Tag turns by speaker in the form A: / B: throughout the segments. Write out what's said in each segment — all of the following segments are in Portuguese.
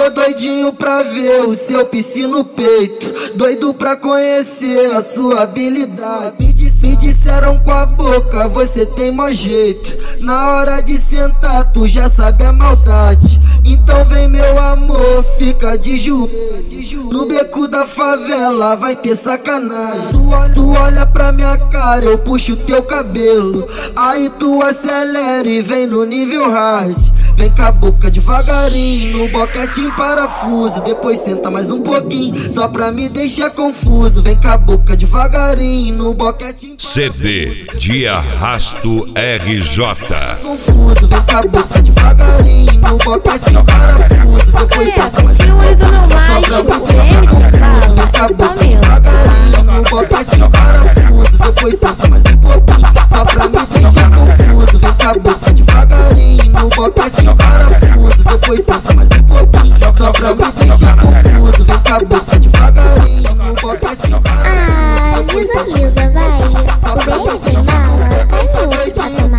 A: doidinho pra ver o seu piscina no peito, doido pra conhecer a sua habilidade. Me disseram com a boca, você tem mau jeito. Na hora de sentar, tu já sabe a maldade. Então vem meu amor, fica de joelho. No beco da favela vai ter sacanagem. Tu olha pra minha cara, eu puxo teu cabelo. Aí tu acelera e vem no nível hard. Vem com a boca devagarinho, no boquete em parafuso. Depois senta mais um pouquinho, só pra me deixar confuso. Vem com a boca devagarinho, no boquete em parafuso.
B: CD de Arrasto RJ.
A: Confuso, vem com a boca devagarinho, no boquete em parafuso. Depois senta mais um pouquinho, só pra me deixar confuso. Vem com a boca devagarinho, no boquete em parafuso. Depois senta mais um pouquinho, só pra me deixar confuso. Vem com a boca devagarinho, no boquete em parafuso. Depois senta mais um pouquinho, só pra me deixar confuso. Vem com a boca devagarinho, no boquete em parafuso. Depois senta mais um pouquinho, só pra me deixar confuso.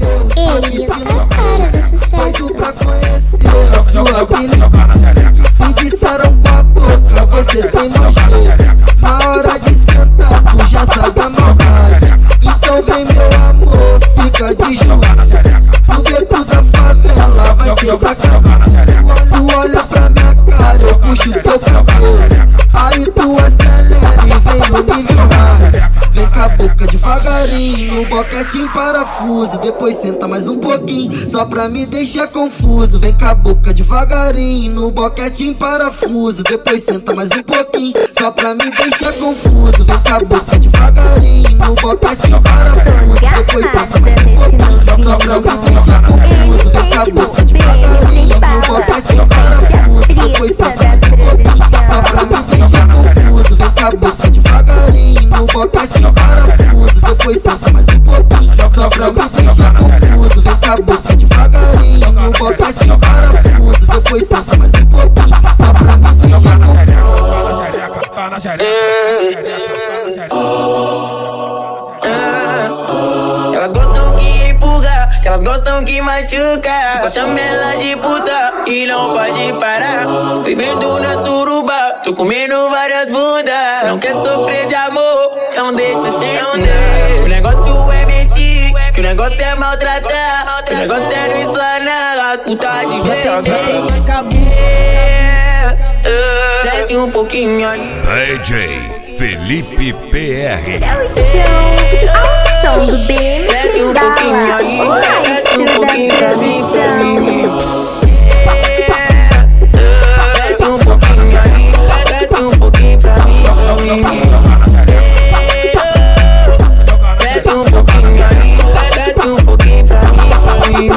A: Doido pra conhecer a sua habilidade. Me disseram com a boca, você tem mau jeito. Na hora de sentar, tu já sabe a maldade. Então vem meu amor, fica de joelho. No beco da favela vai ter sacanagem. Tu olha pra minha cara, eu puxo teu cabelo. Aí tu acelera e vem no nível hard. Vem com a boca devagarinho, no boquete em parafuso. Depois senta mais um pouquinho, só pra me deixar confuso. Vem com a boca devagarinho, no boquete em parafuso. Depois senta mais um pouquinho, só pra me deixar confuso. Vem com a boca devagarinho, no boquete em parafuso. Depois senta mais um pouquinho, só pra me deixar confuso. Vem com a boca devagarinho, no boquete em parafuso. Depois senta mais um pouquinho, só pra me deixar confuso. Vem com a boca devagarinho, no boquete em parafuso. Depois senta mais um pouquinho, só pra me deixar confuso. Vem com a boca devagarinho, no boquete em parafuso. Depois senta mais um pouquinho, só pra me deixar confuso.
C: Tá na xereca. Elas gostam que empurra, elas gostam que machuca. Só chama ela de puta e não pode parar. Vivendo na suruba, tô comendo várias bundas. Não quer sofrer de amor, então deixa eu te ensinar. O negócio é mentir, que o negócio é maltratar, que o negócio é não explanar as putas de VH. Desce um pouquinho aí.
B: DJ Felipe PR.
D: Som do BM
C: desce um pouquinho aí. Desce um pouquinho pra mim, pra mim. Desce um pouquinho aí. Desce um pouquinho pra mim, pra mim. Desce um pouquinho aí. Desce um pouquinho pra mim, pra mim.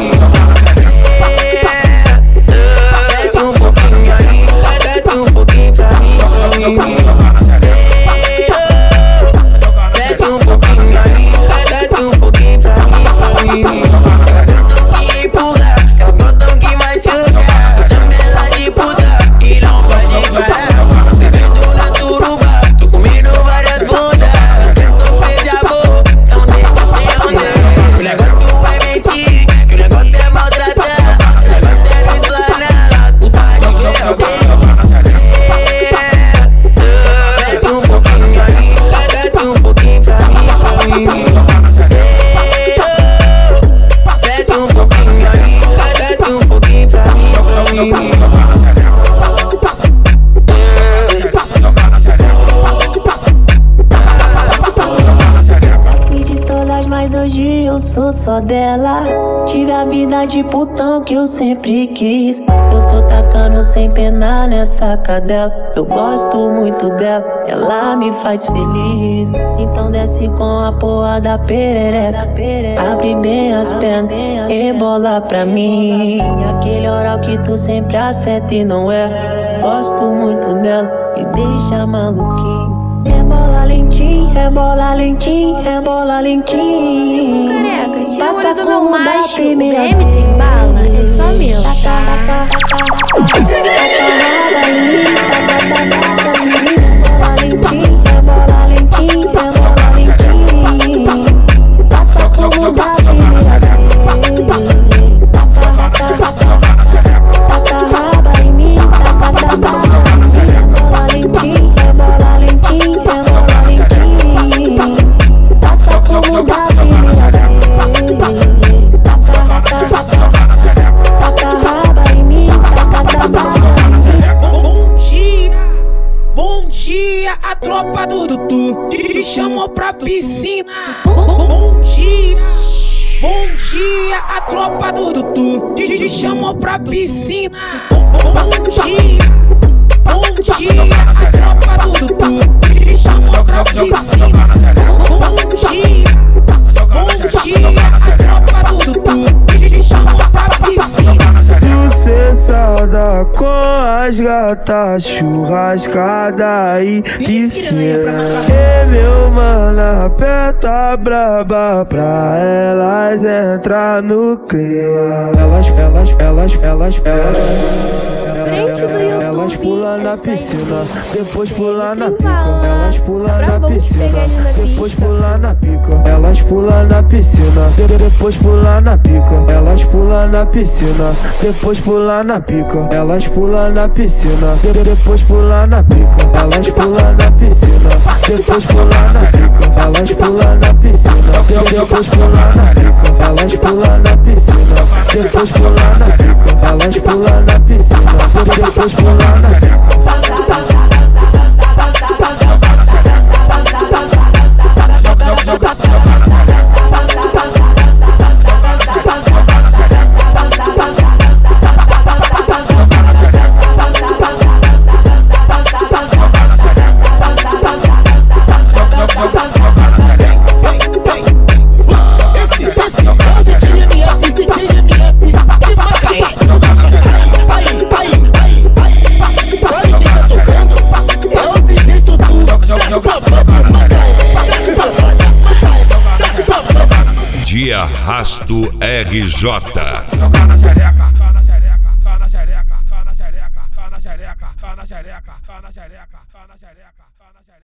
C: Desce um pouquinho aí. Desce um pouquinho pra mim, pra mim. Desce um pouquinho aí. Desce um pouquinho pra mim, pra mim. Elas gostam que empurra, elas gostam que machuca. Só chama ela de puta e não pode parar. Vivendo na suruba, tô comendo várias bundas. Não quer sofrer de amor, então deixa eu te andar. O negócio é mentir, que o negócio é maltratar, que o negócio é não explanar as putas de VH. Desce um pouquinho aí, desce um pouquinho pra mim, pra mim. Desce um pouquinho aí, desce um pouquinho pra mim, pra mim.
E: Fui de todas, mas hoje eu sou só dela. Tive a vida de putão que eu sempre quis. Eu tô tacando sem pena nessa cadela. Eu gosto muito dela, ela me faz feliz. Então desce com a porra da perereca. Abre bem as pernas, rebola pra mim. Aquele oral que tu sempre acerta e não é. Gosto muito dela, me deixa maluquinho. Rebola lentinho, rebola lentinho, rebola lentinho.
D: Careca, tira o
E: Passa
D: olho do meu
E: como da
D: macho. O
E: primeira
D: BM tem bala, é só meu, tá?
E: Rebola lentinho, rebola lentinho, rebola lentinho. Passa como da primeira vez. Taca raba em mim, taca
C: tropa do Tutu te chamou pra piscina. Bom dia, a tropa do Tutu te chamou pra piscina. Bom dia, a tropa do Tutu te chamou pra piscina. Bom dia, a tropa do Tutu te chamou pra piscina.
F: Sucessada com as gatas, churrascada e piscina. E meu mano aperta braba pra elas entrar no clima. Elas
D: Frente do YouTube,
F: elas pulam na piscina, depois pulam na
D: tem
F: pica.
D: bala.
F: Elas pulam
D: Pra
F: na
D: bom te
F: piscina,
D: pegar ali na
F: depois
D: pista.
F: pulam na pica. Elas pulam na piscina, depois pulam na pica. Elas pulam na piscina, depois pulam na pica. Elas pulam na piscina, depois pulam na pica. Elas pulam na piscina, depois pulam na pica. Elas pulam na piscina, depois pulam na pica. Elas pulam na piscina, depois pulam na pica. Elas pulam na piscina, depois pulam na pica.
B: De Arrasto RJ.